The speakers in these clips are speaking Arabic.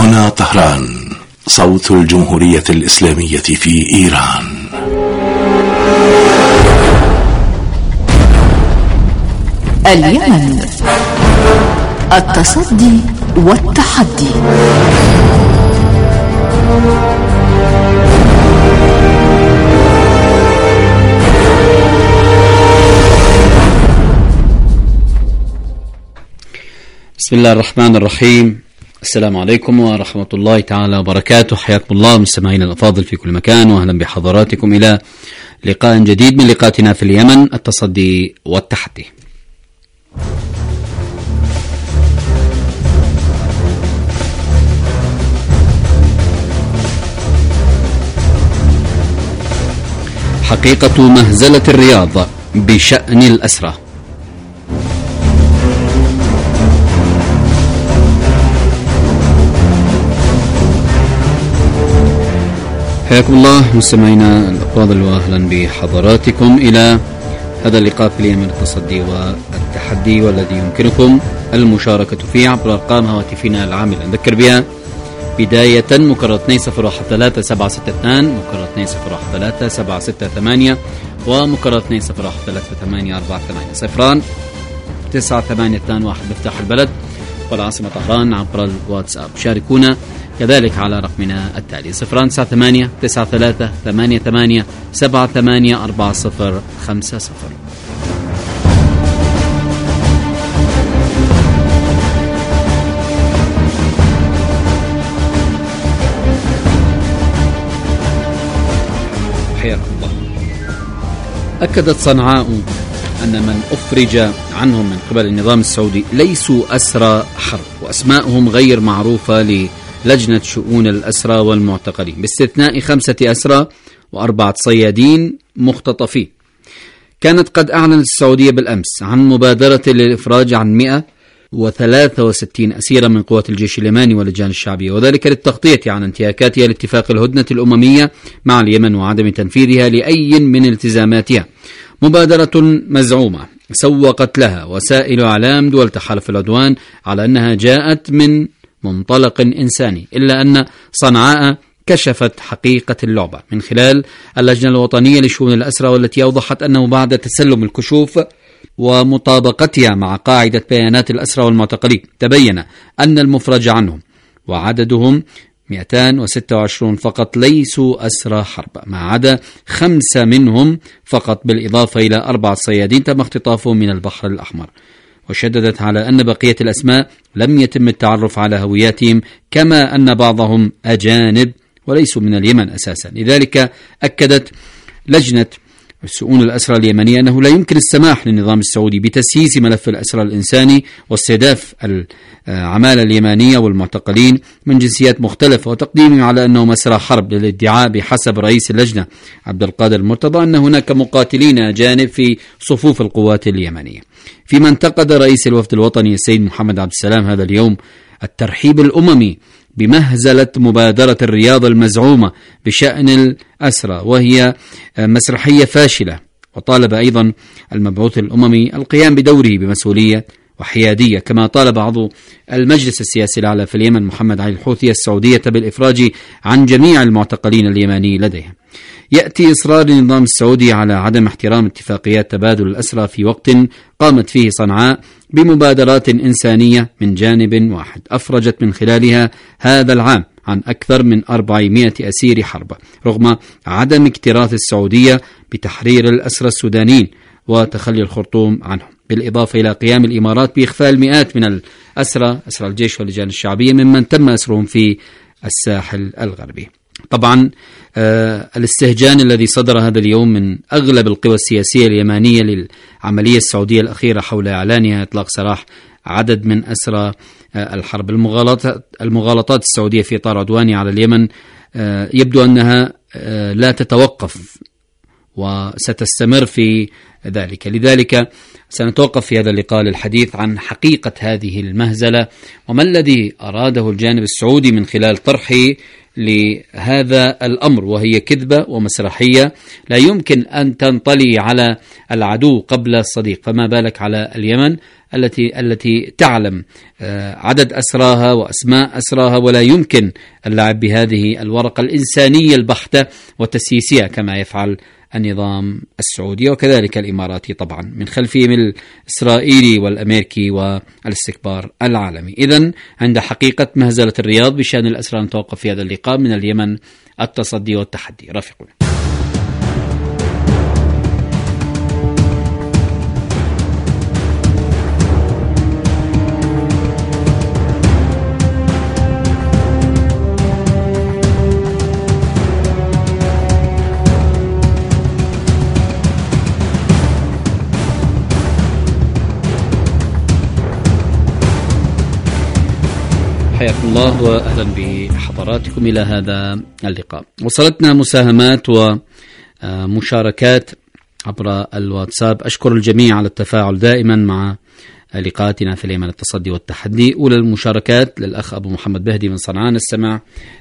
هنا طهران، صوت الجمهورية الإسلامية في إيران. اليمن، التصدي والتحدي. بسم الله الرحمن الرحيم. السلام عليكم ورحمة الله تعالى وبركاته. حياكم الله مستمعينا الأفاضل في كل مكان، وأهلا بحضراتكم إلى لقاء جديد من لقاءاتنا في اليمن، التصدي والتحدي. حقيقة مهزلة الرياض بشأن الأسرى. حياكم الله مستمعينا الأفاضل، وأهلا بحضراتكم إلى هذا اللقاء في اليمن، التصدي والتحدي، والذي يمكنكم المشاركة فيه عبر أرقام هواتفنا العاملة. نذكر بها بداية مكرر 2-0-1-3-7-6-2، مكرر 2-0-1-3-7-6-8، ومكرر 2-0-1-3-8-4-8 0-9-8-2-1 مفتاح البلد والعاصمة طهران عبر الواتساب. شاركونا كذلك على رقمنا التالي 098-93-88-78-40-50. حياكم الله. أكدت صنعاء أن من أفرج عنهم من قبل النظام السعودي ليسوا أسرى حرب، وأسماءهم غير معروفة للجنة شؤون الأسرى والمعتقلين، باستثناء 5 أسرى و4 صيادين مختطفين. كانت قد أعلنت السعودية بالأمس عن مبادرة للإفراج عن 163 أسيرا من قوات الجيش اليماني واللجان الشعبية، وذلك للتغطية عن انتهاكاتها لاتفاق الهدنة الأممية مع اليمن وعدم تنفيذها لأي من التزاماتها. مبادرة مزعومة سوقت لها وسائل إعلام دول تحالف العدوان على أنها جاءت من منطلق إنساني، إلا أن صنعاء كشفت حقيقة اللعبة من خلال اللجنة الوطنية لشؤون الأسرى، والتي أوضحت أنه بعد تسلم الكشوف ومطابقتها مع قاعدة بيانات الأسرى والمعتقلين تبين أن المفرج عنهم وعددهم 226 فقط ليسوا أسرى حرب، ما عدا 5 منهم فقط، بالإضافة إلى 4 صيادين تم اختطافهم من البحر الأحمر. وشددت على أن بقية الأسماء لم يتم التعرف على هوياتهم، كما أن بعضهم أجانب وليسوا من اليمن أساسا. لذلك أكدت لجنة شؤون الأسرى اليمنية أنه لا يمكن السماح للنظام السعودي بتسييس ملف الأسرى الإنساني واستهداف العمالة اليمنية والمعتقلين من جنسيات مختلفة، وتقديمهم على أنهم أسرى حرب، للادعاء بحسب رئيس اللجنة عبد القادر المرتضى أن هناك مقاتلين أجانب في صفوف القوات اليمنية. فيما انتقد رئيس الوفد الوطني السيد محمد عبد السلام هذا اليوم الترحيب الأممي بمهزلة مبادرة الرياض المزعومة بشأن الأسرى، وهي مسرحية فاشلة، وطالب أيضا المبعوث الأممي القيام بدوره بمسؤولية وحيادية، كما طالب عضو المجلس السياسي الأعلى في اليمن محمد علي الحوثي السعودية بالإفراج عن جميع المعتقلين اليمني لديها. يأتي إصرار النظام السعودي على عدم احترام اتفاقيات تبادل الأسرى في وقت قامت فيه صنعاء بمبادرات إنسانية من جانب واحد أفرجت من خلالها هذا العام عن أكثر من 400 أسير حرب، رغم عدم اكتراث السعودية بتحرير الأسرى السودانيين وتخلي الخرطوم عنهم، بالإضافة إلى قيام الإمارات بإخفاء المئات من أسرى الجيش واللجان الشعبية ممن تم أسرهم في الساحل الغربي. طبعا الاستهجان الذي صدر هذا اليوم من أغلب القوى السياسية اليمانية للعملية السعودية الأخيرة حول إعلانها إطلاق سراح عدد من أسرى الحرب، المغالطات السعودية في إطار عدوانها على اليمن يبدو أنها لا تتوقف وستستمر في ذلك. لذلك سنتوقف في هذا اللقاء للحديث عن حقيقة هذه المهزلة وما الذي أراده الجانب السعودي من خلال طرحه لهذا الأمر، وهي كذبة ومسرحية لا يمكن أن تنطلي على العدو قبل الصديق، فما بالك على اليمن التي تعلم عدد أسراها وأسماء أسراها، ولا يمكن اللعب بهذه الورقة الإنسانية البحتة وتسييسها كما يفعل النظام السعودي وكذلك الإماراتي طبعا من خلفهم الإسرائيلي والأمريكي والاستكبار العالمي. إذن عند حقيقة مهزلة الرياض بشأن الأسرى نتوقف في هذا اللقاء. من اليمن التصدي والتحدي. رافقنا. حياكم الله وأهلا بحضراتكم إلى هذا اللقاء. وصلتنا مساهمات ومشاركات عبر الواتساب. أشكر الجميع على التفاعل دائما مع لقاءاتنا في اليمن التصدي والتحدي. أولى المشاركات للأخ أبو محمد بهدي من صنعاء، نستمع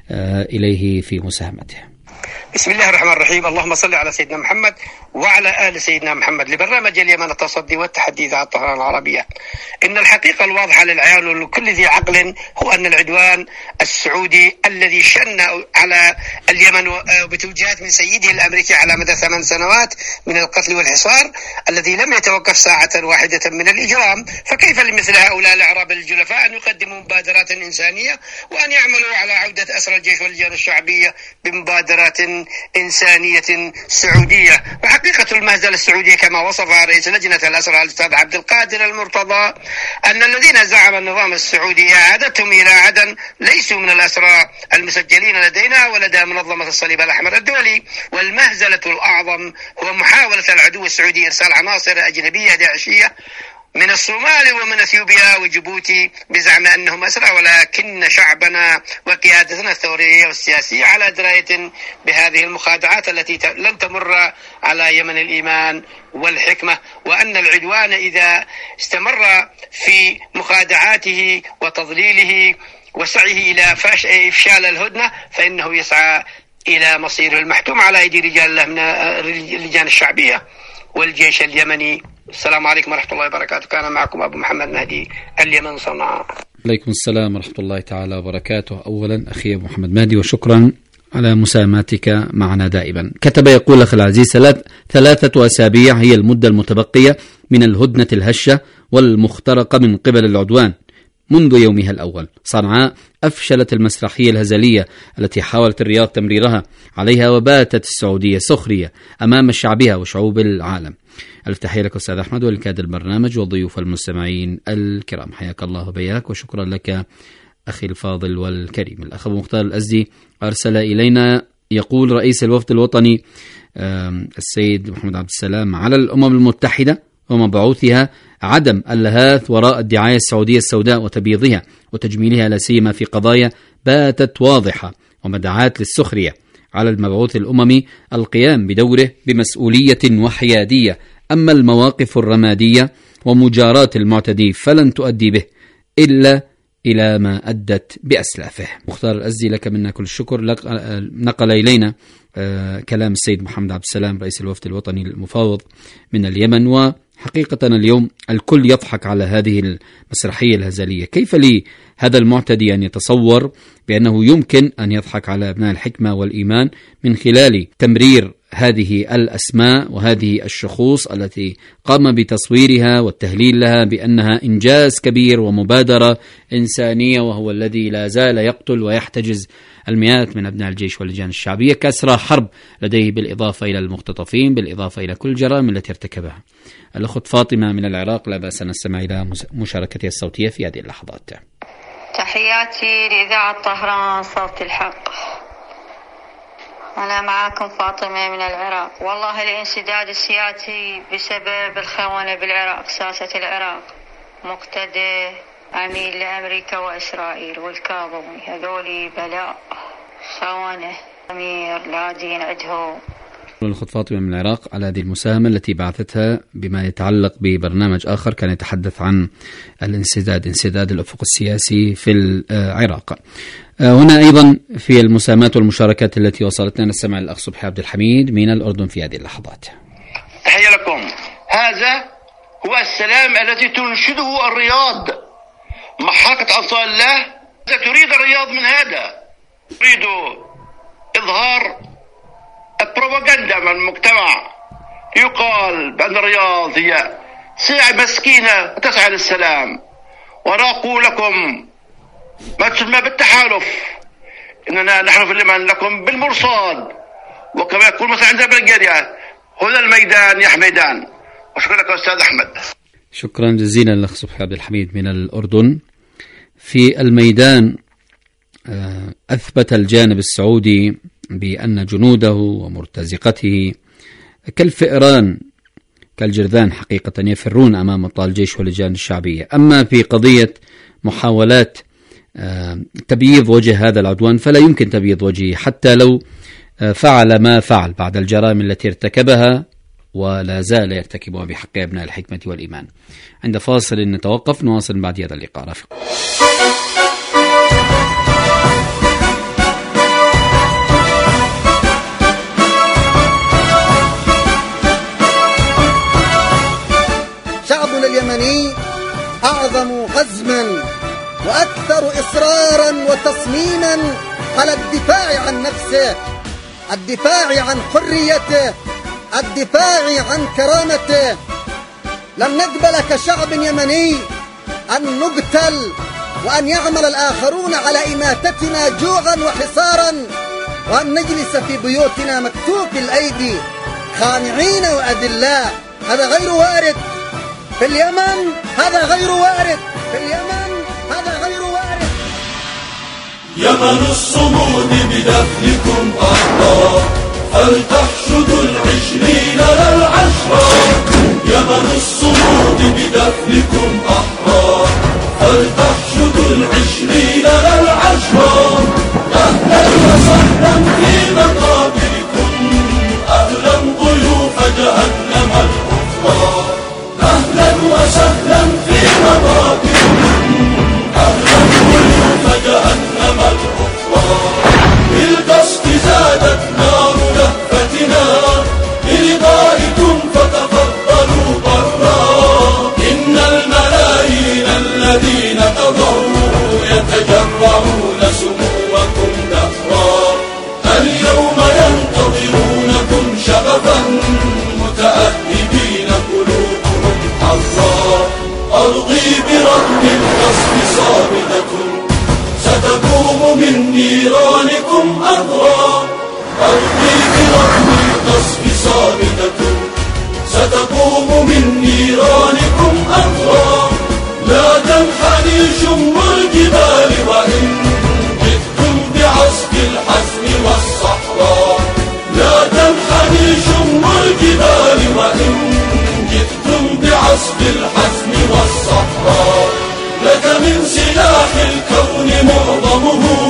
إليه في مساهمته. بسم الله الرحمن الرحيم. اللهم صل على سيدنا محمد وعلى آل سيدنا محمد. لبرنامج اليمن التصدي والتحدي إذاعة طهران العربية. إن الحقيقة الواضحة للعيان ولكل ذي عقل هو أن العدوان السعودي الذي شن على اليمن بتوجيهات من سيده الأمريكي على مدى 8 سنوات من القتل والحصار الذي لم يتوقف ساعة واحدة من الإجرام، فكيف لمثل هؤلاء الأعراب الجلفاء أن يقدموا مبادرات إنسانية وأن يعملوا على عودة أسرى الجيش واللجان الشعبية بمبادرات إنسانية سعودية؟ وحقيقة المهزلة السعودية كما وصفها رئيس لجنة الأسرى الأستاذ عبد القادر المرتضى أن الذين زعم النظام السعودي إعادتهم إلى عدن ليسوا من الأسرى المسجلين لدينا ولدى منظمة الصليب الأحمر الدولي. والمهزلة الأعظم هو محاولة العدو السعودي إرسال عناصر أجنبية داعشية من الصومال ومن اثيوبيا وجيبوتي بزعم انهم اسرى، ولكن شعبنا وقيادتنا الثوريه والسياسيه على درايه بهذه المخادعات التي لن تمر على يمن الايمان والحكمه، وان العدوان اذا استمر في مخادعاته وتضليله وسعيه الى افشال الهدنه فانه يسعى الى مصيره المحتوم على ايدي رجال الله من اللجان الشعبيه والجيش اليمني. السلام عليكم ورحمة الله وبركاته. كان معكم أبو محمد مهدي، اليمن صنعاء. عليكم السلام ورحمة الله تعالى وبركاته. أولا أخي أبو محمد مهدي وشكرا على مساهماتك معنا دائما. كتب يقول أخي العزيز: 3 أسابيع هي المدة المتبقية من الهدنة الهشة والمخترقة من قبل العدوان منذ يومها الأول. صنعاء أفشلت المسرحية الهزلية التي حاولت الرياض تمريرها عليها، وباتت السعودية سخرية أمام شعبها وشعوب العالم. ألف تحية لك أستاذ أحمد ولكادر البرنامج والضيوف المستمعين الكرام، حياك الله وبياك وشكرا لك أخي الفاضل والكريم. الأخ أبو مختار الأزدي أرسل إلينا يقول: رئيس الوفد الوطني السيد محمد عبد السلام على الأمم المتحدة ومبعوثها عدم اللهاث وراء الدعاية السعودية السوداء وتبييضها وتجميلها لا سيما في قضايا باتت واضحة ومدعاة للسخرية. على المبعوث الأممي القيام بدوره بمسؤولية وحيادية، أما المواقف الرمادية ومجاراة المعتدي فلن تؤدي به إلا إلى ما أدت بأسلافه. مختار الأزدي لك منا كل الشكر. نقل إلينا كلام السيد محمد عبد السلام رئيس الوفد الوطني المفاوض من اليمن. وحقيقة اليوم الكل يضحك على هذه المسرحية الهزلية. كيف لهذا المعتدي أن يتصور بأنه يمكن أن يضحك على أبناء الحكمة والإيمان من خلال تمرير هذه الأسماء وهذه الشخوص التي قام بتصويرها والتهليل لها بأنها إنجاز كبير ومبادرة إنسانية، وهو الذي لا زال يقتل ويحتجز المئات من أبناء الجيش واللجان الشعبية كأسرى حرب لديه، بالإضافة إلى المختطفين، بالإضافة إلى كل الجرائم التي ارتكبها. الأخت فاطمة من العراق لا بأس نستمع إلى مشاركتها الصوتية في هذه اللحظات. تحياتي لإذاعة طهران صوت الحق. أنا معاكم فاطمة من العراق. والله الانسداد السياسي بسبب الخونة بالعراق، ساسة العراق مقتدى عميل لأمريكا وإسرائيل والكاظمي، هذولي بلاء خونة. أمير لا دين عندهم الأخت فاطمة من العراق على هذه المساهمة التي بعثتها بما يتعلق ببرنامج آخر كان يتحدث عن انسداد الأفق السياسي في العراق. هنا أيضا في المساهمات والمشاركات التي وصلتنا نستمع للأخ صبحي عبد الحميد من الأردن في هذه اللحظات. تحية لكم. هذا هو السلام الذي تنشده الرياض مع حركة أنصار الله. تريد الرياض من هذا، تريد إظهار البروباغندا من المجتمع. يقال بأن الرياض هي سلع مسكينة تسعى للسلام، وأنا أقول لكم ما تسمى بالتحالف، إننا نحن في اليمن لكم بالمرصاد، وكما يقول مثلا عندنا بلغاريا هنا الميدان يا حميدان. وشكرا لك أستاذ أحمد. شكرا جزيلا لك صبحي عبد الحميد من الأردن. في الميدان أثبت الجانب السعودي بأن جنوده ومرتزقته كالفئران كالجرذان حقيقة يفرون أمام أبطال الجيش واللجان الشعبية. أما في قضية محاولات تبييض وجه هذا العدوان فلا يمكن تبييض وجهه حتى لو فعل ما فعل بعد الجرائم التي ارتكبها ولا زال يرتكبها بحق أبناء الحكمة والإيمان. عند فاصل نتوقف، نواصل بعد هذا اللقاء. شعبنا اليمني أعظم عزما وأكثر إصرارا وتصميما على الدفاع عن نفسه، الدفاع عن حريته، الدفاع عن كرامته. لن نقبل كشعب يمني أن نقتل وأن يعمل الآخرون على إماتتنا جوعا وحصارا، وأن نجلس في بيوتنا مكتوف الأيدي خانعين وأذلاء. هذا غير وارد في اليمن، هذا غير وارد في اليمن، هذا غير وارد. يمن الصمود بدفنكم أحرار، فلتحشدوا 20 لا 10. يمن الصمود بدفنكم أحرار، فلتحشدوا 20 لا 10. أهلا وسهلا في مقابركم، أهلا ضيوف جهنم الكفار. أهلا وسهلا في مقابركم، أهلا ضيوف جهنم الكفار. بالقصد زادت نار لهفتنا، برضائكم فتفضلوا برا. إن الملايين الذين تضروا يتجرعون سموكم دهرا. اليوم ينتظرونكم شغفا متأهبين قلوبهم حظا. أرضي برغم القصف صامدة، ستقوم من نيرانكم أضرا. أرضي برغم القصف صامدة، ستقوم من نيرانكم أضرا. لا تنحني شم الجبال وإن جئتم بعسك الحزم والصحراء. لا تنحني شم الجبال وإن جئتم بعسك الحزم والصحراء. لك من سلاح الكون معظمه،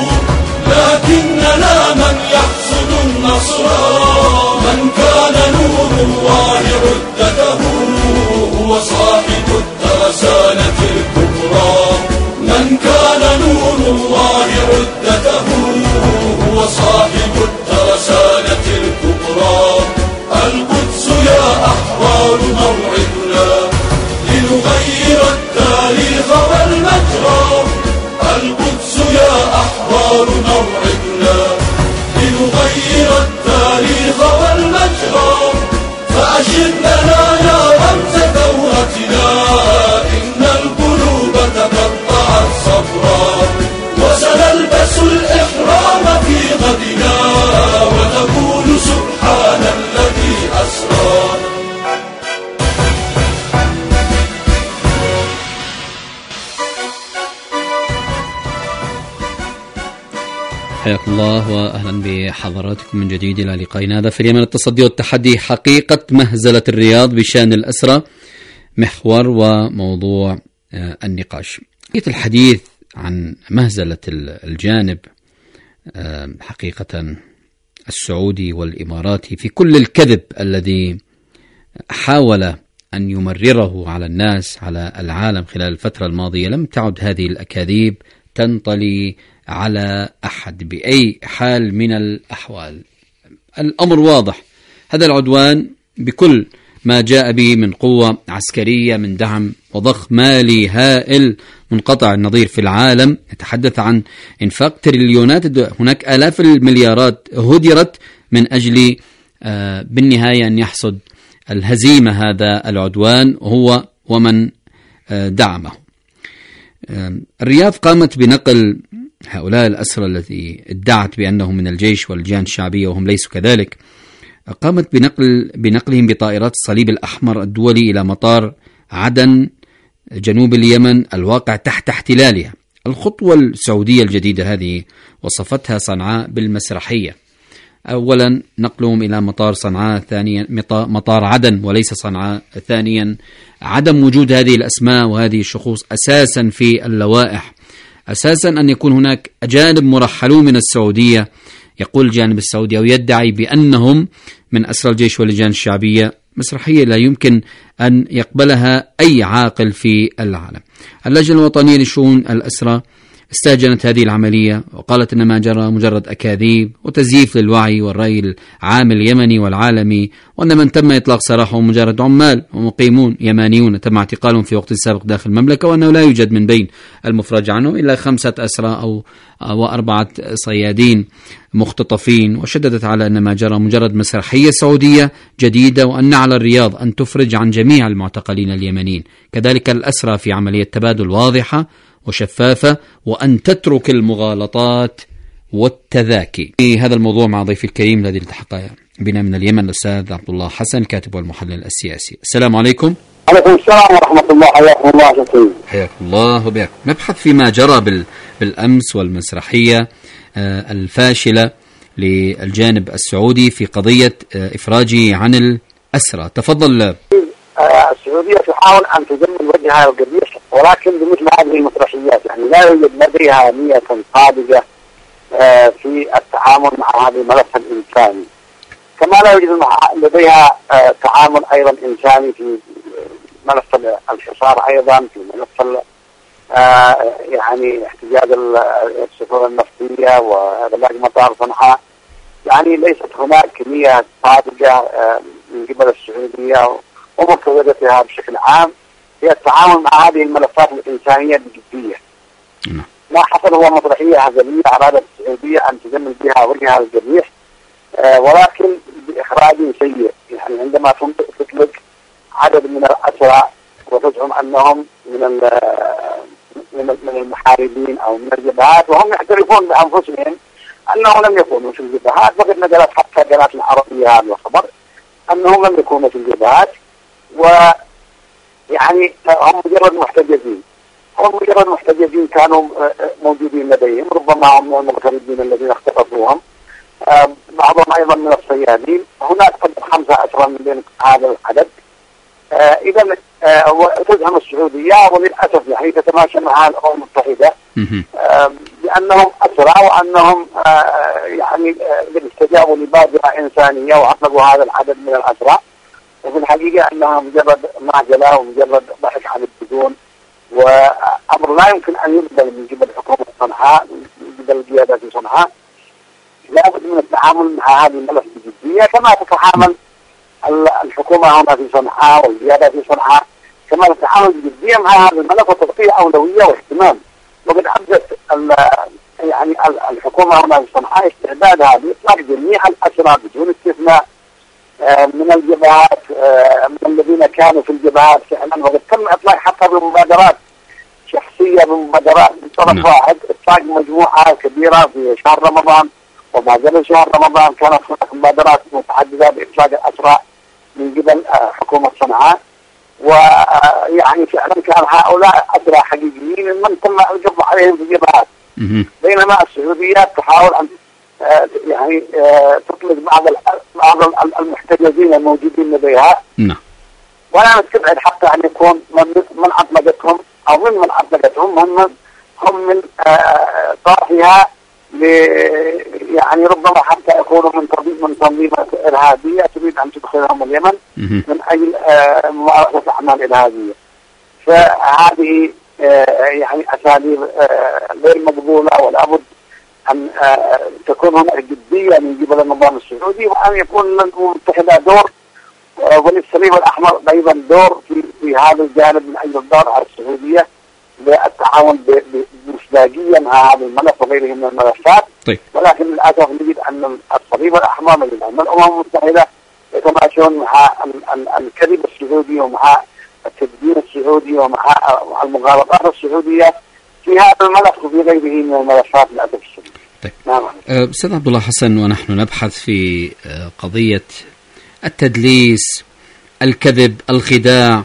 لكننا من يحصد النصر. من كان نور الله عدته، هو صاحب الترسانة الكبرى. من كان نور الله عدته، هو صاحب الترسانة الكبرى. القدس يا أحرار موعدنا، لنغير التاريخ والمجرى. القدس يا أحرار موعدنا، لنغير التاريخ والمجرى. فأشر لنا يا رمز ثورتنا، إن القلوب تقطعت صبرا. وسنلبس الإحرام في غدنا، ونقول سبحان الذي أسرى. حياكم الله وأهلا بحضراتكم من جديد إلى لقائنا هذا في اليمن التصدي والتحدي، حقيقة مهزلة الرياض بشأن الأسرى، محور وموضوع النقاش. الحديث عن مهزلة الجانب حقيقة السعودي والإماراتي في كل الكذب الذي حاول أن يمرره على الناس على العالم خلال الفترة الماضية، لم تعد هذه الأكاذيب تنطلي على أحد بأي حال من الأحوال. الأمر واضح، هذا العدوان بكل ما جاء به من قوة عسكرية، من دعم وضخ مالي هائل منقطع النظير في العالم، نتحدث عن إنفاق تريليونات، هناك آلاف المليارات هدرت من أجل بالنهاية أن يحصد الهزيمة هذا العدوان هو ومن دعمه. الرياض قامت بنقل هؤلاء الأسرى التي ادعت بأنهم من الجيش والجان الشعبية وهم ليسوا كذلك، قامت بنقلهم بطائرات الصليب الأحمر الدولي إلى مطار عدن جنوب اليمن الواقع تحت احتلالها. الخطوة السعودية الجديدة هذه وصفتها صنعاء بالمسرحية. أولا نقلهم إلى مطار صنعاء، ثانيا مطار عدن وليس صنعاء، ثانيا عدم وجود هذه الأسماء وهذه الشخوص أساسا في اللوائح، أساسا أن يكون هناك أجانب مرحلون من السعودية، يقول الجانب السعودي أو يدعي بأنهم من أسرى الجيش واللجان الشعبية. مسرحية لا يمكن أن يقبلها أي عاقل في العالم. اللجنة الوطنية لشؤون الأسرى استهجنت هذه العملية وقالت إن ما جرى مجرد أكاذيب وتزييف للوعي والرأي العام اليمني والعالمي، وأن من تم إطلاق سراحهم مجرد عمال ومقيمون يمانيون تم اعتقالهم في وقت سابق داخل المملكة، وأنه لا يوجد من بين المفرج عنهم إلا 5 أسرى و4 صيادين مختطفين. وشددت على أن ما جرى مجرد مسرحية سعودية جديدة، وأن على الرياض أن تفرج عن جميع المعتقلين اليمنيين، كذلك الأسرى في عملية تبادل واضحة وشفافة، وأن تترك المغالطات والتذاكي. في هذا الموضوع مع ضيفي الكريم الذي التحق بنا من اليمن الأستاذ عبد الله حسن، كاتب والمحلل السياسي. السلام عليكم. عليكم السلام ورحمة الله. حياكم الله شكرا. حياكم الله وبياكم. نبحث فيما جرى بالأمس والمسرحية الفاشلة للجانب السعودي في قضية إفراجه عن الأسرى. تفضل. السعودية تحاول أن تجمل وجهها القبيح، ولكن بمثل هذه المسرحيات، يعني لا يوجد لديها نية صادقة في التعامل مع هذا الملف الإنساني، كما لا يوجد لديها تعامل أيضا إنساني في ملف الحصار، أيضا في ملف يعني احتجاج السفن النفطية وإغلاق مطار صنعاء. يعني ليست هناك نية صادقة من قبل السعودية ومقتضياتها بشكل عام هي التعامل مع هذه الملفات الإنسانية بجدية. ما حصل هو مسرحية هزلية أرادت السعودية أن تجمل بها وجهها القبيح، ولكن بإخراج سيء. يعني عندما تطلق عدد من الأسرى وتزعم أنهم من المحاربين أو من الجبهات، وهم يعترفون بأنفسهم أنهم لم يكونوا في الجبهات، وقد نقلت حتى قناة العربية هذا الخبر أنهم لم يكونوا في الجبهات، ويعني هم مجرد محتجزين كانوا موجودين لديهم، ربما هم المغتربين الذين اختطفوهم، بعضهم أيضا من الصيادين. هناك 5 أسرى من بين هذا العدد. إذا تزعم السعودية وللأسف يعني تتماشى مع الأمم المتحدة بأنهم أسرى، وأنهم يعني استجابوا لبادرة إنسانية وعطلقوا هذا العدد من الأسرى، وفي الحقيقة أنها مجرد معجلة ومجرد ضحك على الدجون، وأمر لا يمكن أن يقبل من قبل حكومة صنعاء، من قبل القيادة في صنعاء. لابد من التعامل مع هذه الملف بجدية كما تتعامل الحكومة هنا في صنعاء والقيادة في صنعاء، كما تتعامل بجدية مع هذا الملف وتعطيه أولوية واهتمام. وقد أبدت يعني الحكومة هنا في صنعاء استعدادها لإطلاق جميع الأسرى بدون استثناء من الجبهات، من الذين كانوا في الجبهات فعلا، وقد تم إطلاق حتى بمبادرات شخصية، بمبادرات من طرف واحد، إطلاق مجموعة كبيرة في شهر رمضان وما زال شهر رمضان كانت هناك مبادرات متعددة بإطلاق الأسرى من قبل حكومة صنعاء. ويعني فعلا كان هؤلاء أسرى حقيقيين من تم القبض عليهم في الجبهات، بينما السعودية تحاول أن يعني تطلق بعض المحتجزين الموجودين لديها، ولا نستبعد حتى أن يكون من أطلقتهم أو من أطلقتهم هم من طرفها يعني ربما حتى يكونوا من تنظيمات إرهابية تريد أن تدخلهم اليمن من أجل ممارسة أعمال إرهابية. فهذه يعني أساليب غير مقبولة، ولا بد أن تكون هناك جدية من قبل النظام السعودي، وأن يكون الأمم المتحدة دور وللصليب الأحمر أيضا دور في هذا الجانب من أجل الضغط على السعودية للتعاون بمصداقية مع هذا الملف وغيره من الملفات. طيب. ولكن للأسف نجد أن الصليب الأحمر من الأمم المتحدة يتماشون مع الكذب السعودي ومع التدبير السعودي ومع المغالطات السعودية في هذا الملف وفي غيره من الملفات للأسف الشديد. طيب. نعم. أستاذ عبد الله حسن، ونحن نبحث في قضية التدليس، الكذب، الخداع،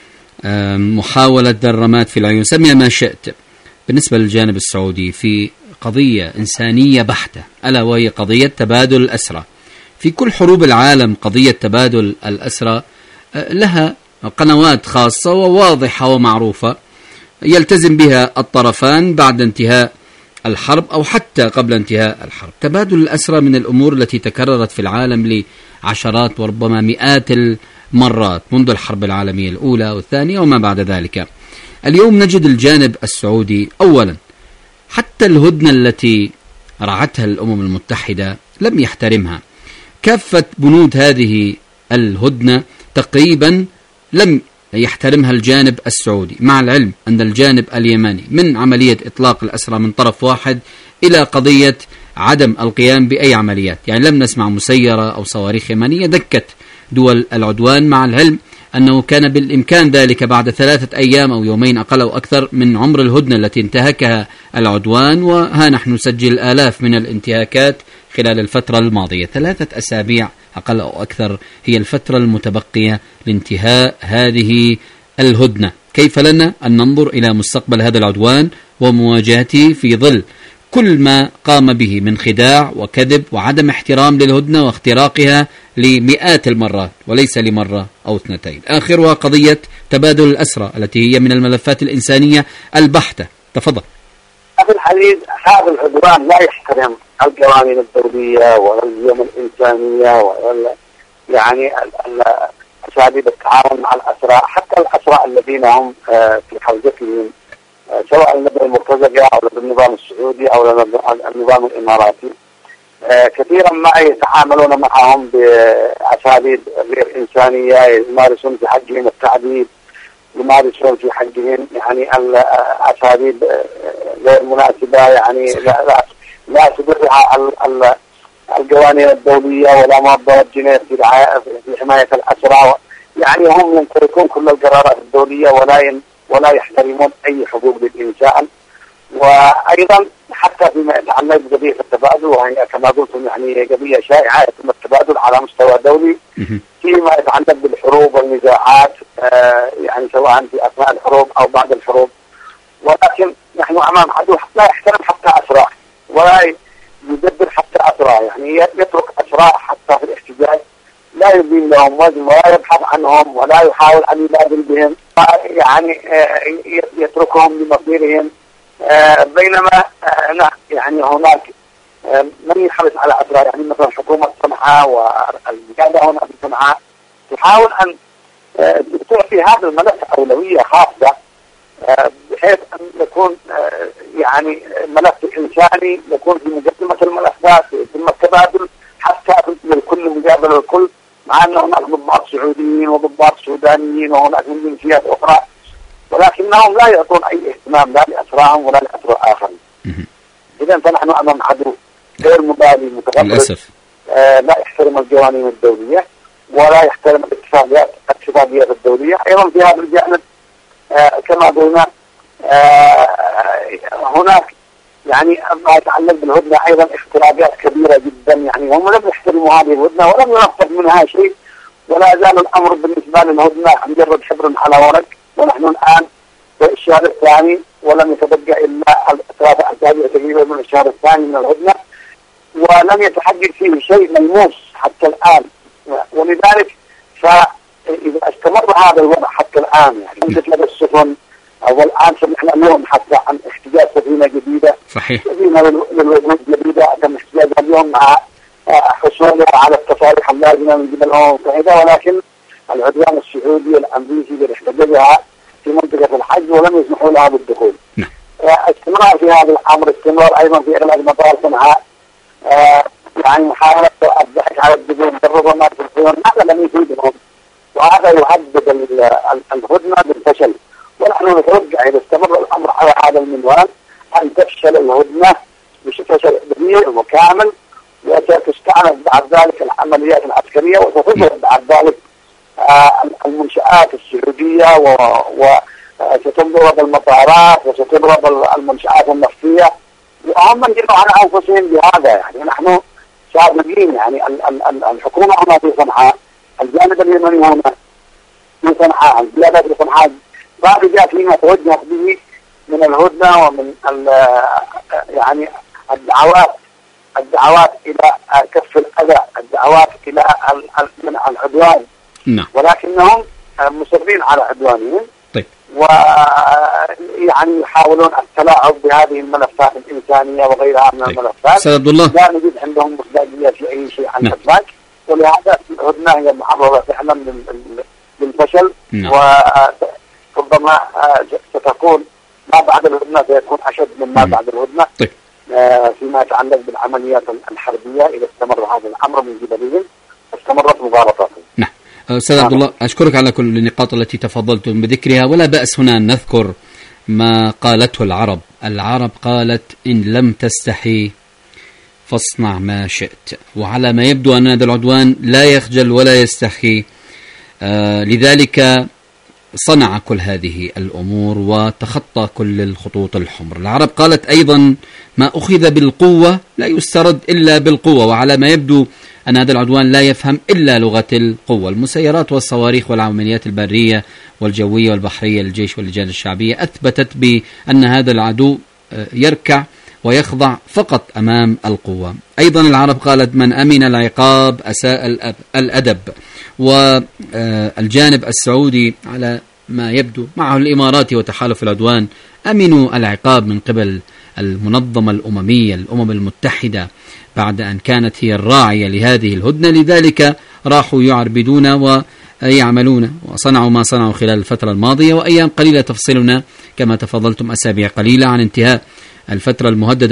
محاولة درمات في العيون، سمي ما شئت، بالنسبة للجانب السعودي في قضية إنسانية بحتة، ألا وهي قضية تبادل الأسرى. في كل حروب العالم قضية تبادل الأسرى لها قنوات خاصة وواضحة ومعروفة يلتزم بها الطرفان بعد انتهاء الحرب أو حتى قبل انتهاء الحرب. تبادل الأسرى من الأمور التي تكررت في العالم لعشرات وربما مئات المرات منذ الحرب العالمية الأولى والثانية وما بعد ذلك. اليوم نجد الجانب السعودي أولا حتى الهدنة التي رعتها الأمم المتحدة لم يحترمها. كافة بنود هذه الهدنة تقريبا لم يحترمها الجانب السعودي، مع العلم أن الجانب اليمني من عملية إطلاق الأسرى من طرف واحد إلى قضية عدم القيام بأي عمليات، يعني لم نسمع مسيرة أو صواريخ يمنية دكت دول العدوان، مع العلم أنه كان بالإمكان ذلك بعد 3 أيام أو يومين أقل أو أكثر من عمر الهدنة التي انتهكها العدوان، وها نحن نسجل آلاف من الانتهاكات خلال الفترة الماضية. 3 أسابيع أقل أو أكثر هي الفترة المتبقية لانتهاء هذه الهدنة. كيف لنا أن ننظر إلى مستقبل هذا العدوان ومواجهته في ظل كل ما قام به من خداع وكذب وعدم احترام للهدنة واختراقها لمئات المرات وليس لمرة أو 2. آخرها قضية تبادل الأسرى التي هي من الملفات الإنسانية البحتة. تفضل. أخي الحديث، هذا العدوان لا يحترم القوانين الدولية ولا القيم الإنسانية ولا يعني أساليب التعامل مع الأسرى، حتى الأسرى الذين هم في حوزتهم سواء لدى المرتزقة أو لدى النظام السعودي أو لدى النظام الإماراتي، كثيرا ما يتعاملون معهم بأساليب غير إنسانية، يمارسون في حقهم التعذيب، يمارسون في حقهم يعني الأساليب غير مناسبة، يعني لا تدرها القوانين الدولية ولا موضوع الجنائي في حماية الأسرى، يعني هم ينتهكون كل القرارات الدولية ولا يحترمون أي حقوق للإنسان. وأيضا حتى فيما يتعلق بقضية التبادل، وهي كما قلت يعني قضية شائعة يتم التبادل على مستوى دولي فيما يتعلق بالحروب والنزاعات، يعني سواء في أثناء الحروب أو بعد الحروب. ولكن نحن أمام عدو لا يحترم حتى أسرى ولا يدبر حتى أسرى، يعني يترك أسرى حتى في الاحتجاج لا يبين لهم وزن ولا يبحث عنهم ولا يحاول أن يبادل بهم، يعني يتركهم لمصيرهم. بينما يعني هناك من يحرص على أسرى، يعني مثلا حكومة صنعاء والقيادة هنا في صنعاء تحاول أن تعطي هذا الملف أولوية خاصة، بحيث أن يكون يعني ملف إنساني يكون في مقدمة الملفات، ثم التبادل حتى للكل مقابل الكل، مع أن هناك ضباط سعوديين وضباط سودانيين وهناك من جنسيات أخرى، ولكنهم لا يعطون أي اهتمام لا لأسراهم ولا لأسرى آخرين. إذن فنحن أمام عدو غير مبالي متغطرس، لا يحترم القوانين الدولية ولا يحترم الاتفاقيات الدولية. أيضا في هذا الجانب كما قلنا هناك يعني ما يتعلق بالهدنة أيضا اختراقات كبيرة جدا، يعني هم لم يحترموا هذه الهدنة ولم ينفذ منها شيء، ولا زال الأمر بالنسبة للهدنة مجرد حبر على ورق. ونحن الآن في الشهر الثاني ولم يتبقى إلا 3 أسابيع تقريبا من الشهر الثاني من الهدنة، ولم يتحقق فيه شيء ملموس حتى الآن. ولذلك فإذا استمر هذا الوضع حتى الآن، يعني تتلقى السفن والآن سمعنا اليوم حتى عن احتجاج سفينة جديدة، صحيح، سفينة للوجود جديدة تم احتجاجها اليوم مع حصولها على التصاريح اللازمة من قبل الأمم المتحدة، ولكن العدوان السعودي والأمريكي اللي احتجزها في منطقة الحج ولم يسمحوا لها بالدخول. استمرار في هذا الأمر، استمرار أيضا في إغلاق مطار صنعاء، يعني محاولة الضحك على الدخول بالربما تكون هذا لم يفيدهم، وهذا يهدد الهدنة بالفشل. ونحن نتوقع إذا استمر الأمر على هذا المنوال أن تفشل الهدنة بشكل كبير وكامل، وستستعمل بعد ذلك العمليات العسكرية، وستضرب بعد ذلك المنشآت السعودية، وستضرب المطارات، وستضرب المنشآت النفطية، وهم يجروا على أنفسهم بهذا. يعني نحن صادقين، يعني الحكومة هنا في صنعاء، الجانب اليمني هنا في صنعاء، البلاد في صنعاء بعد جاء فيما توجه به من الهدنة ومن يعني الدعوات إلى كف الأذى، الدعوات إلى العدوان، ولكنهم مصرين على عدوانهم. طيب. ويعني يحاولون التلاعب بهذه الملفات الإنسانية وغيرها من الملفات. سيد عبد الله، لا نجد عندهم مصداقية في أي شيء عن الإطلاق، ولهذا الهدنة هي معرضة فعلا للفشل، وربما ستكون ما بعد الهدنة سيكون أشد مما بعد الهدنة. طيب. فيما يتعلق بالعمليات الحربية إذا استمر هذا الأمر من قبلهم، استمرت مغالطاتهم. نعم. أستاذ عبد الله، أشكرك على كل النقاط التي تفضلتم بذكرها، ولا بأس هنا أن نذكر ما قالته العرب قالت: إن لم تستحي فاصنع ما شئت. وعلى ما يبدو أن هذا العدوان لا يخجل ولا يستحي، لذلك صنع كل هذه الأمور وتخطى كل الخطوط الحمر. العرب قالت أيضا: ما أخذ بالقوة لا يسترد إلا بالقوة. وعلى ما يبدو أن هذا العدوان لا يفهم إلا لغة القوة. المسيرات والصواريخ والعمليات البرية والجوية والبحرية للجيش واللجان الشعبية أثبتت بأن هذا العدو يركع ويخضع فقط أمام القوة. أيضا العرب قالت: من أمن العقاب أساء الأدب. والجانب السعودي على ما يبدو معه الإمارات وتحالف العدوان أمنوا العقاب من قبل المنظمة الأممية، الأمم المتحدة، بعد أن كانت هي الراعية لهذه الهدنة. لذلك راحوا يعربدون ويعملون وصنعوا ما صنعوا خلال الفترة الماضية. وأيام قليلة تفصلنا كما تفضلتم، أسابيع قليلة عن انتهاء الفترة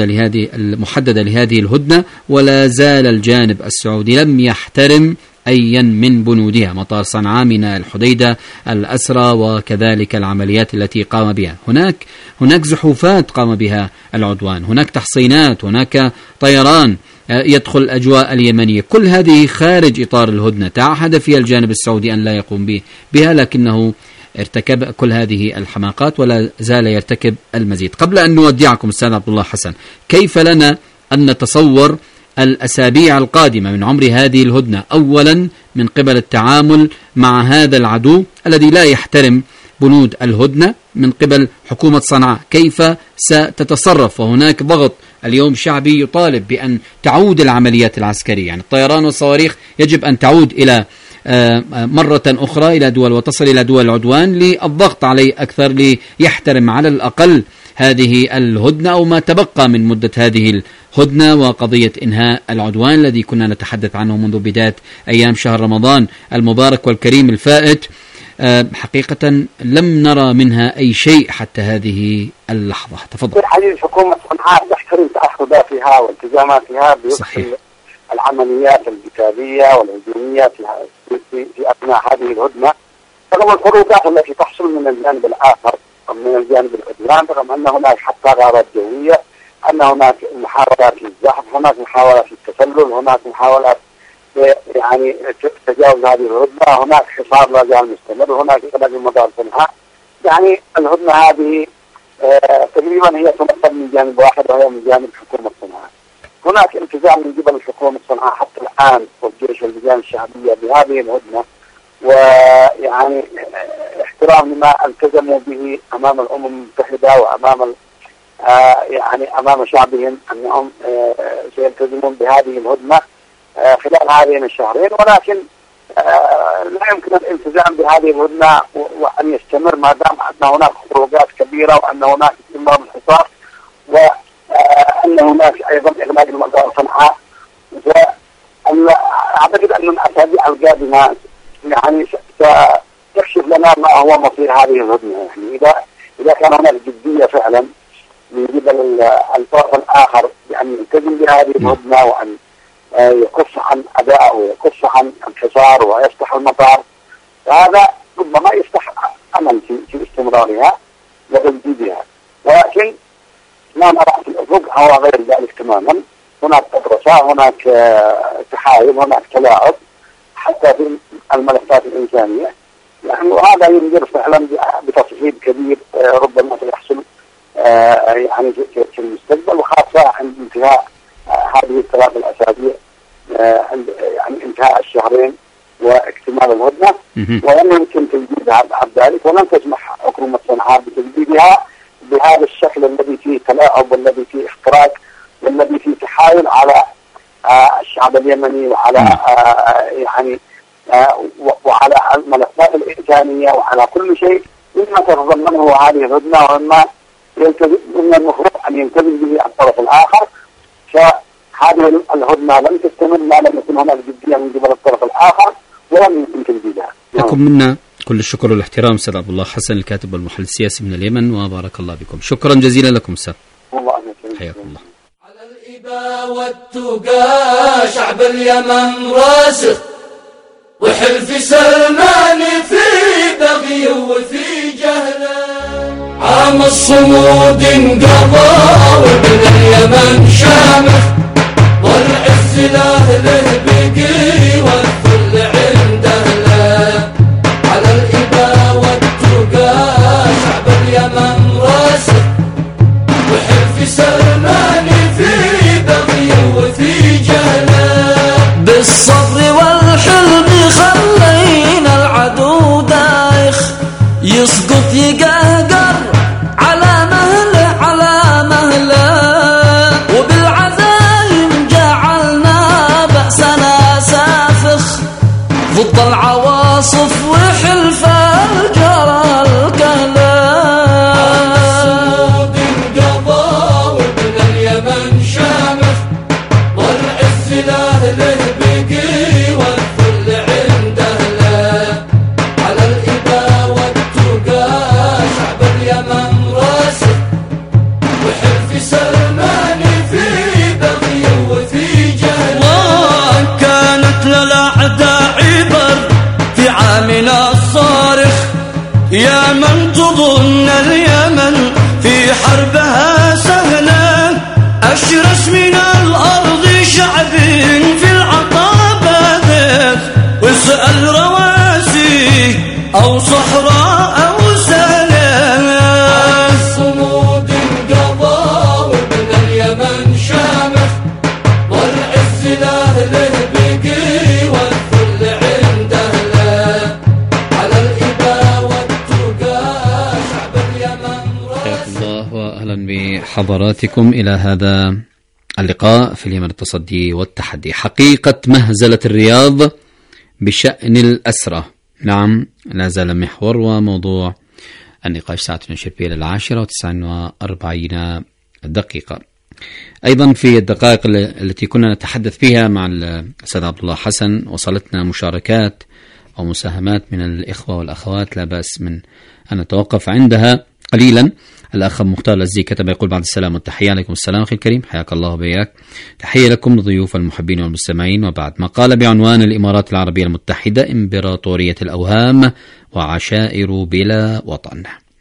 المحددة لهذه الهدنة، ولا زال الجانب السعودي لم يحترم أيا من بنودها، مطار صنعاء، ميناء الحديدة، الأسرى، وكذلك العمليات التي قام بها. هناك زحوفات قام بها العدوان، هناك تحصينات، هناك طيران يدخل الأجواء اليمنية، كل هذه خارج إطار الهدنة. تعهد فيها الجانب السعودي أن لا يقوم بها، لكنه ارتكب كل هذه الحماقات ولا زال يرتكب المزيد. قبل أن نودعكم أستاذ عبد الله حسن، كيف لنا أن نتصور الأسابيع القادمة من عمر هذه الهدنة، أولا من قبل التعامل مع هذا العدو الذي لا يحترم بنود الهدنة من قبل حكومة صنعاء؟ كيف ستتصرف؟ وهناك ضغط اليوم شعبي يطالب بأن تعود العمليات العسكرية، يعني الطيران والصواريخ يجب أن تعود إلى مرة أخرى إلى دول وتصل إلى دول العدوان للضغط عليه أكثر، ليحترم على الأقل هذه الهدنة أو ما تبقى من مدة هذه الهدنة، وقضية إنهاء العدوان الذي كنا نتحدث عنه منذ بداية أيام شهر رمضان المبارك والكريم الفائت. حقيقة لم نرى منها أي شيء حتى هذه اللحظة. تفضل. في حديث حكومة صنعاء تحترم تعهداتها والتزاماتها بوقف العمليات القتالية والهجومية في أثناء هذه الهدنة، رغم الخروجات التي تحصل من الجانب الآخر من الجانب العدوان، رغم أن هناك حتى غارات جوية، أن هناك محاولات للزحف، هناك محاولات للتسلل، هناك محاولات يعني تجاوز هذه الهدنة، هناك حصار لا زال مستمر، هناك إغلاق مطار صنعاء. يعني الهدنة هذه تقريبا هي تمثل من جانب واحد وهي من جانب حكومة صنعاء. هناك التزام من قبل حكومة صنعاء حتى الآن والجيش واللجان الشعبية بهذه الهدنة، ويعني احترام لما التزموا به أمام الأمم المتحدة وأمام يعني أمام شعبهم أنهم سيلتزمون بهذه الهدنة خلال هذين الشهرين. ولكن لا يمكن الالتزام بهذه الهدنة وأن يستمر ما دام أن هناك خروجات كبيرة وأن هناك استمرار الحصار وأن هناك أيضا إغلاق المطار صنعاء. أعتقد أن الأسابيع القادمة يعني ستكشف لنا ما هو مصير هذه الهدنة. يعني إذا كان هناك جدية فعلا من قبل الطرف الآخر بأن يلتزم بهذه الهدنة وأن يقص عن أدائه ويقص عن الحصار ويفتح المطار، فهذا ربما يفتح أمل في استمرارها وتجديدها. ولكن ما نرى في الأفق هو غير ذلك تماما. هناك أدرسة، هناك تحايل، هناك تلاعب حتى في الملفات الإنسانية. يعني هذا ينذر فعلا بتصعيد كبير ربما سيحصل يعني في المستقبل، وخاصة عند انتهاء هذه الثلاث الأسابيع، يعني انتهاء الشهرين واكتمال الهدنة. ولن يمكن تجديدها بعد ذلك، ولن تسمح حكومة صنعاء بتجديدها بهذا الشكل الذي فيه تلاعب والذي فيه اختراق والذي فيه تحايل على الشعب اليمني وعلى يعني وعلى الملفات الإنسانية وعلى كل شيء مما تتضمنه هذه الهدنة ومما من المفروض أن يلتزم به الطرف الآخر. فهذه الهدنة لم تستمر ما لم يكن هناك جدية من قبل الطرف الآخر ولم يمكن تجديدها. لكم منا كل الشكر والاحترام أستاذ عبد الله حسن الكاتب والمحلل السياسي من اليمن، وبارك الله بكم. شكرا جزيلا لكم أستاذ. حياكم الله. على الإباء والتقى شعب اليمن راسخ، وحلف سلمان في بغي وفي جهله. عام الصمود انقضى وابن اليمن شامخ، والعز لاهله بقي والذل عند اهله. على الإباء والتقى شعب اليمن راسخ، وحلف سلمان في بغي وفي جهله. بالصبر والحلم خلينا العدو دايخ، يسقط يقهقر على مهله على مهله. وبالعزايم جعلنا بأسنا سافخ، ضد العواصف وحلف الجرى الكهله. الصمود انقضى وابن اليمن شامخ، والعز لاهله بقي والذل عند اهله. على الإباء والتقى شعب اليمن راسخ، وحلف سلمان في بغي وفي جهله. كانت للأعداء عبر في عامنا الصارخ، يا من تظن اليمن في حربها سهلة. أشرس من الأرض شعب في العطاء باذخ، واسأل رواسي أو صحراء أو سلام. الصمود انقضى وابن اليمن شامخ، والعز لاهله بقي والذل عند اهله. على الإباء والتقى شعب اليمن راسخ. الله وأهلا بحضراتكم إلى هذا اللقاء في اليمن التصدي والتحدي. حقيقة مهزلة الرياض بشأن الأسرة، نعم لا زال محور وموضوع النقاش. ساعتنا نشير به إلى 10:49 دقيقة. أيضا في الدقائق التي كنا نتحدث فيها مع الأستاذ عبد الله حسن وصلتنا مشاركات أو مساهمات من الإخوة والأخوات، لا بأس من أن نتوقف عندها قليلا. الأخ مختار الأزدي كتب يقول: بعد السلام والتحية. عليكم السلام أخي الكريم، حياك الله وبياك. تحية لكم لضيوف المحبين والمستمعين. وبعد مقال بعنوان الإمارات العربية المتحدة إمبراطورية الأوهام وعشائر بلا وطن.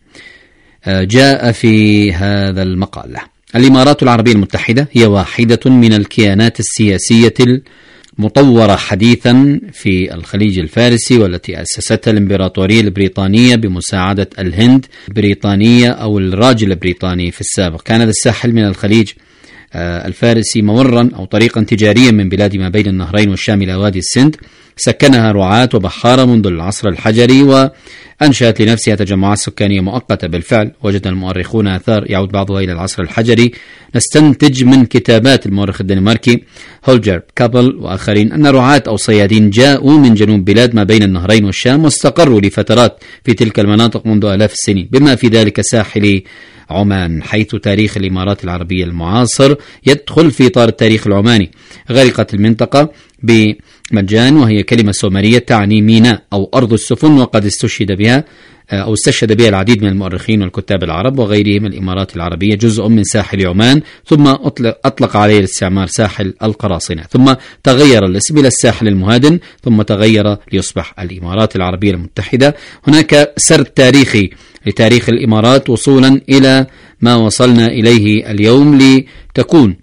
جاء في هذا المقال: الإمارات العربية المتحدة هي واحدة من الكيانات السياسية المطورة حديثا في الخليج الفارسي، والتي أسستها الإمبراطورية البريطانية بمساعدة الهند البريطانية أو الراجل البريطاني في السابق. كان هذا الساحل من الخليج الفارسي ممرا أو طريقا تجاريا من بلاد ما بين النهرين والشام إلى وادي السند، سكنها رعاة وبحارة منذ العصر الحجري، وأنشأت لنفسها تجمعات سكانية مؤقتة. بالفعل وجد المؤرخون آثار يعود بعضها إلى العصر الحجري. نستنتج من كتابات المؤرخ الدنماركي هولجر كابل وآخرين أن رعاة أو صيادين جاءوا من جنوب بلاد ما بين النهرين والشام واستقروا لفترات في تلك المناطق منذ آلاف السنين، بما في ذلك ساحل عمان، حيث تاريخ الإمارات العربية المعاصر يدخل في إطار التاريخ العماني. غرقت المنطقة بمجان، وهي كلمة سومرية تعني ميناء أو أرض السفن، وقد استشهد بها العديد من المؤرخين والكتاب العرب وغيرهم. الإمارات العربية جزء من ساحل عمان، ثم أطلق عليه الاستعمار ساحل القراصنة، ثم تغير الاسم إلى الساحل المهادن، ثم تغير ليصبح الإمارات العربية المتحدة. هناك سرد تاريخي لتاريخ الإمارات وصولا إلى ما وصلنا إليه اليوم، لتكون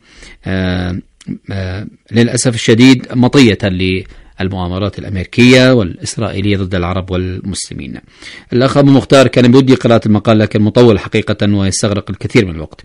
للأسف الشديد مطية للمؤامرات الأمريكية والإسرائيلية ضد العرب والمسلمين. الأخ أبو مختار كان بودي قراءة المقال لكن مطول حقيقة ويستغرق الكثير من الوقت.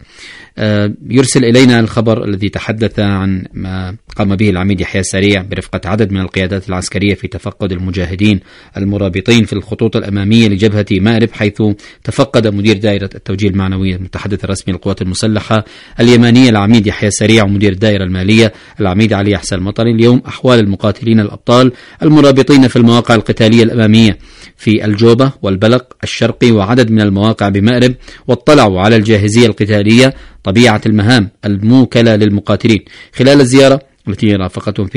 يرسل إلينا الخبر الذي تحدث عن ما قام به العميد يحيى سريع برفقة عدد من القيادات العسكرية في تفقد المجاهدين المرابطين في الخطوط الأمامية لجبهة مأرب، حيث تفقد مدير دائرة التوجيه المعنوي المتحدث الرسمي للقوات المسلحة اليمانية العميد يحيى سريع ومدير الدائرة المالية العميد علي أحسن المطري اليوم أحوال المقاتلين الأبطال المرابطين في المواقع القتالية الأمامية في الجوبة والبلق الشرقي وعدد من المواقع بمأرب، واطلعوا على الجاهزية القتالية، طبيعة المهام الموكلة للمقاتلين. خلال الزيارة التي رافقهم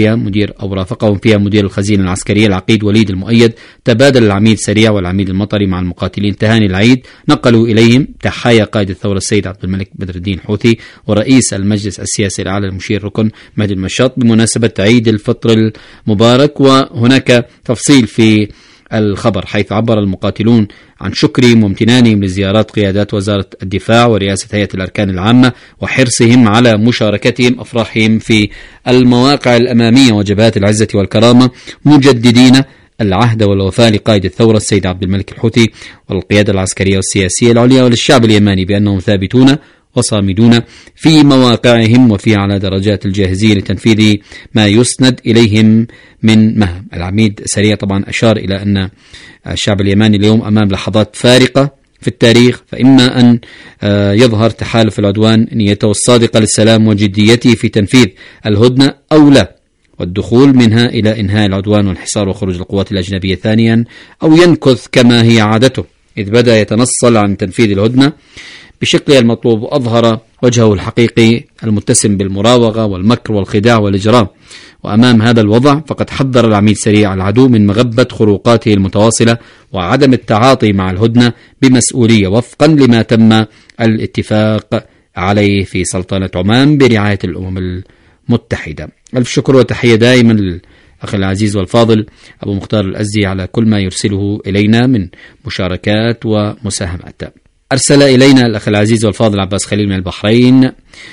فيها مدير الخزينة العسكرية العقيد وليد المؤيد، تبادل العميد سريع والعميد المطري مع المقاتلين تهاني العيد، نقلوا إليهم تحايا قائد الثورة السيد عبد الملك بدر الدين حوثي ورئيس المجلس السياسي الأعلى المشير ركن مهدي المشاط بمناسبة عيد الفطر المبارك. وهناك تفصيل في الخبر حيث عبر المقاتلون عن شكرهم وامتنانهم لزيارات قيادات وزارة الدفاع ورئاسة هيئة الأركان العامة وحرصهم على مشاركتهم أفراحهم في المواقع الأمامية وجبهات العزة والكرامة، مجددين العهد والوفاء لقائد الثورة السيد عبد الملك الحوثي والقيادة العسكرية والسياسية العليا وللشعب اليماني بأنهم ثابتون وصامدون في مواقعهم وفي على درجات الجاهزية لتنفيذ ما يسند إليهم من مهام. العميد سريع طبعا أشار إلى أن الشعب اليماني اليوم أمام لحظات فارقة في التاريخ، فإما أن يظهر تحالف العدوان نيته الصادقة للسلام وجديته في تنفيذ الهدنة أو لا، والدخول منها إلى إنهاء العدوان والحصار وخروج القوات الأجنبية ثانيا، أو ينكث كما هي عادته إذ بدأ يتنصل عن تنفيذ الهدنة بشكلها المطلوب وأظهر وجهه الحقيقي المتسم بالمراوغة والمكر والخداع والإجرام. وأمام هذا الوضع فقد حذر العميد سريع العدو من مغبة خروقاته المتواصلة وعدم التعاطي مع الهدنة بمسؤولية وفقا لما تم الاتفاق عليه في سلطنة عمان برعاية الأمم المتحدة. ألف شكر وتحية دائما للأخ العزيز والفاضل أبو مختار الأزدي على كل ما يرسله إلينا من مشاركات ومساهمات. أرسل إلينا الأخ العزيز والفاضل عباس خليل من البحرين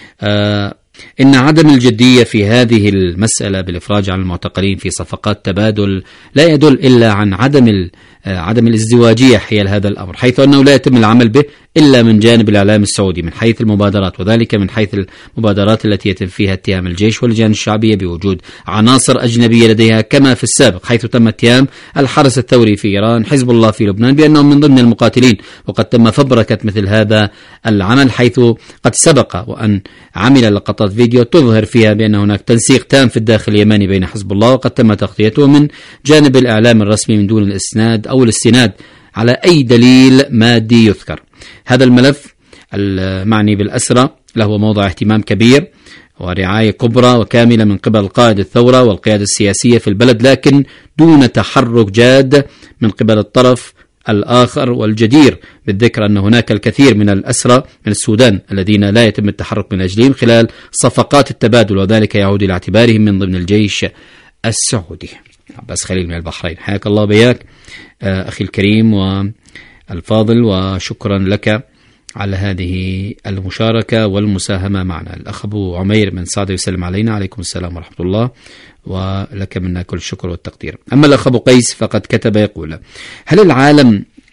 إن عدم الجدية في هذه المسألة بالإفراج عن المعتقلين في صفقات تبادل لا يدل إلا عن عدم الازدواجية حيال هذا الأمر، حيث أنه لا يتم العمل به إلا من جانب الإعلام السعودي من حيث المبادرات، وذلك من حيث المبادرات التي يتم فيها اتهام الجيش واللجان الشعبية بوجود عناصر أجنبية لديها كما في السابق، حيث تم اتهام الحرس الثوري في إيران، حزب الله في لبنان بأنهم من ضمن المقاتلين، وقد تم فبركة مثل هذا العمل، حيث قد سبق وأن عمل لقطات فيديو تظهر فيها بأن هناك تنسيق تام في الداخل اليماني بين حزب الله، وقد تم تغطيته من جانب الإعلام الرسمي من دون الإسناد أو الاستناد على أي دليل مادي يذكر. هذا الملف المعني بالأسرى له موضع اهتمام كبير ورعاية كبرى وكاملة من قبل قائد الثورة والقيادة السياسية في البلد، لكن دون تحرك جاد من قبل الطرف الآخر. والجدير بالذكر أن هناك الكثير من الأسرى من السودان الذين لا يتم التحرك من أجلهم خلال صفقات التبادل، وذلك يعود إلى اعتبارهم من ضمن الجيش السعودي. عباس خليل من البحرين، حياك الله بياك أخي الكريم والفاضل، وشكرا لك على هذه المشاركة والمساهمة معنا. الأخ أبو عمير من سعد يسلم علينا، عليكم السلام ورحمة الله، ولك منا كل الشكر والتقدير. أما الأخ أبو قيس فقد كتب يقول: هل العالم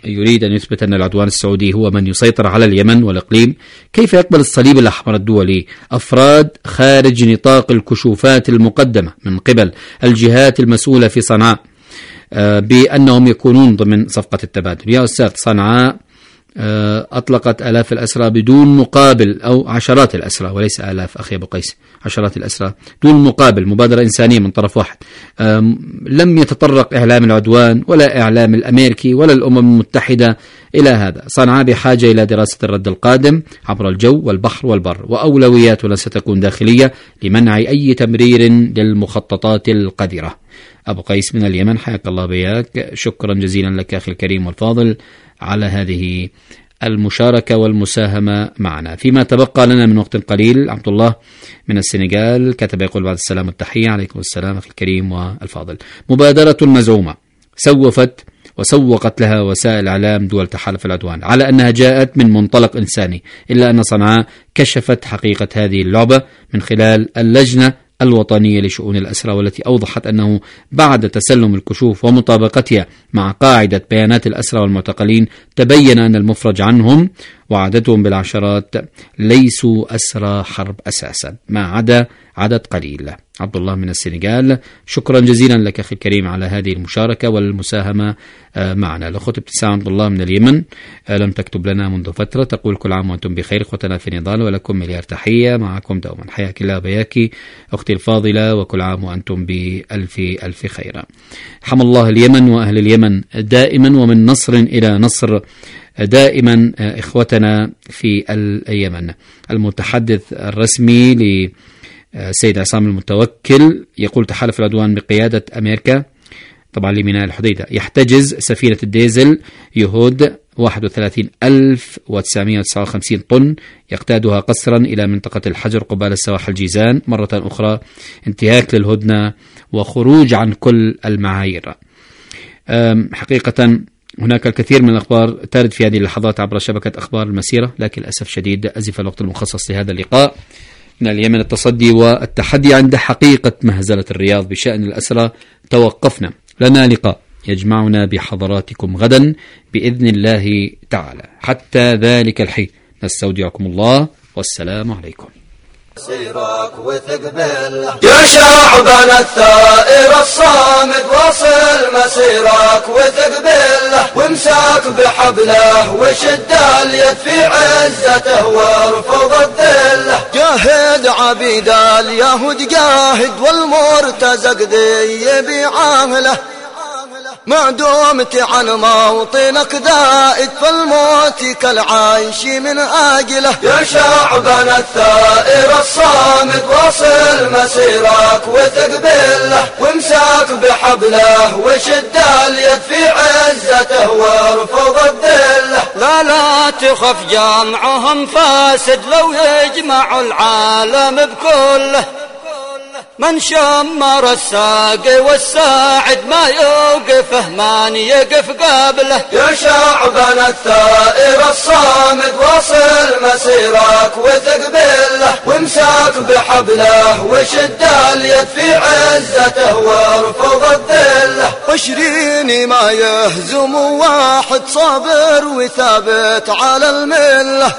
يريد أن يثبت أن العدوان السعودي هو من يسيطر على اليمن والإقليم، كيف يقبل الصليب الأحمر الدولي أفراد خارج نطاق الكشوفات المقدمة من قبل الجهات المسؤولة في صنعاء بأنهم يكونون ضمن صفقة التبادل؟ يا أستاذ، صنعاء أطلقت آلاف الأسرى بدون مقابل، أو عشرات الأسرى وليس آلاف أخي أبو قيس، عشرات الأسرى دون مقابل، مبادرة إنسانية من طرف واحد. لم يتطرق إعلام العدوان ولا إعلام الأمريكي ولا الأمم المتحدة إلى هذا. صنعاء بحاجة إلى دراسة الرد القادم عبر الجو والبحر والبر، وأولوياتنا ستكون داخلية لمنع أي تمرير للمخططات القذرة. أبو قيس من اليمن، حياك الله بياك، شكرا جزيلا لك أخي الكريم والفاضل على هذه المشاركة والمساهمة معنا. فيما تبقى لنا من وقت قليل، عبد الله من السنغال كتب يقول: بعد السلام والتحية. عليكم السلام أخي الكريم والفاضل. مبادرة مزعومة وسوقت لها وسائل إعلام دول تحالف العدوان على أنها جاءت من منطلق إنساني، إلا أن صنعاء كشفت حقيقة هذه اللعبة من خلال اللجنة الوطنية لشؤون الأسرى، والتي أوضحت أنه بعد تسلم الكشوف ومطابقتها مع قاعدة بيانات الأسرى والمعتقلين تبين أن المفرج عنهم وعددهم بالعشرات ليسوا أسرى حرب أساسا، ما عدا عدد قليل. عبد الله من السنغال، شكرا جزيلا لك أخي الكريم على هذه المشاركة والمساهمة معنا. الأخت ابتسام عبد الله من اليمن لم تكتب لنا منذ فترة، تقول: كل عام وأنتم بخير إخوتنا في النضال، ولكم مليار تحية، معكم دوما. حياك الله بياكي أختي الفاضلة، وكل عام وأنتم بألف ألف خير. حمى الله اليمن وأهل اليمن دائما، ومن نصر إلى نصر دائما إخوتنا في اليمن. المتحدث الرسمي لسيد عصام المتوكل يقول: تحالف العدوان بقيادة أمريكا طبعا لميناء الحديدة يحتجز سفينة الديزل يهود 31,959 طن يقتادها قسرا إلى منطقة الحجر قبالة سواحل جيزان مرة أخرى، انتهاك للهدنة وخروج عن كل المعايير. حقيقة هناك الكثير من الأخبار ترد في هذه اللحظات عبر شبكة أخبار المسيرة، لكن للأسف شديد أزف الوقت المخصص لهذا اللقاء. من اليمن التصدي والتحدي عند حقيقة مهزلة الرياض بشأن الأسرى توقفنا. لنا لقاء يجمعنا بحضراتكم غدا بإذن الله تعالى. حتى ذلك الحين نستودعكم الله، والسلام عليكم. سيرك وثق بالله يا شعبنا الثائر الصامد، واصل مسيرك وثق بالله، وامسك بحبله وشد اليد في عزته وارفض الذله. جاهد عبيد اليهود جاهد، والمرتزق ذي بعامله، ما دمت عن موطنك ذائد، فالموت كالعيش من آجله. يا شعبنا الثائر الصامد، واصل مسيرك وثق بالله، وامسك بحبله وشد اليد في عزته وارفض الذله. لا تخف جمعهم فاسد، لو يجمع العالم بكله، من شمر الساقي والساعد ما يوقفه من يقف قبله. يا شعبنا الثائر الصامد، واصل مسيرك وثق بالله، وامسك بحبله وشد اليد في عزته وارفض الذله. 20 ما يهزم واحد صابر وثابت على المله،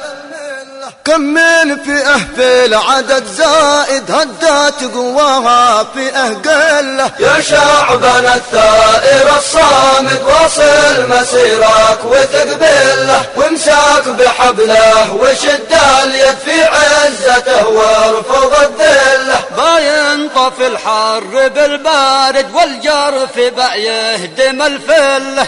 كم من فئة في العدد زائد هدت قواها فئة قلة. يا شعبنا الثائر الصامد، واصل مسيرك وثق بالله، وامسك بحبله وشد اليد في عزته وارفض الذله. باين طف الحر بالبارد، والجرف بيهدم الفله.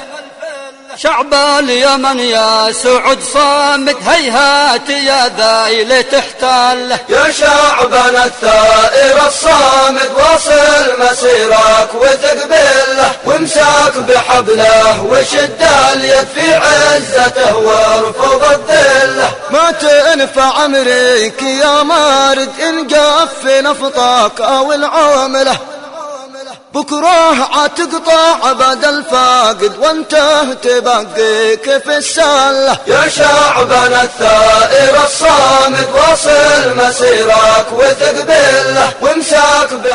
شعب اليمن يا سعود صامت، هيهات يا ذايل تحتاله. يا شعبنا الثائر الصامد، واصل مسيرك وثق بالله، وامسك بحبله وشد اليد في عزته وارفض الذله. ما تنفع امريك يا مارد إن قف نفطك أو العمله، بكره عتقطع بدل فاقد وانت تبقيك في السله. يا شعبنا الثائر الصامد، واصل مسيرك وثق بالله، وامسك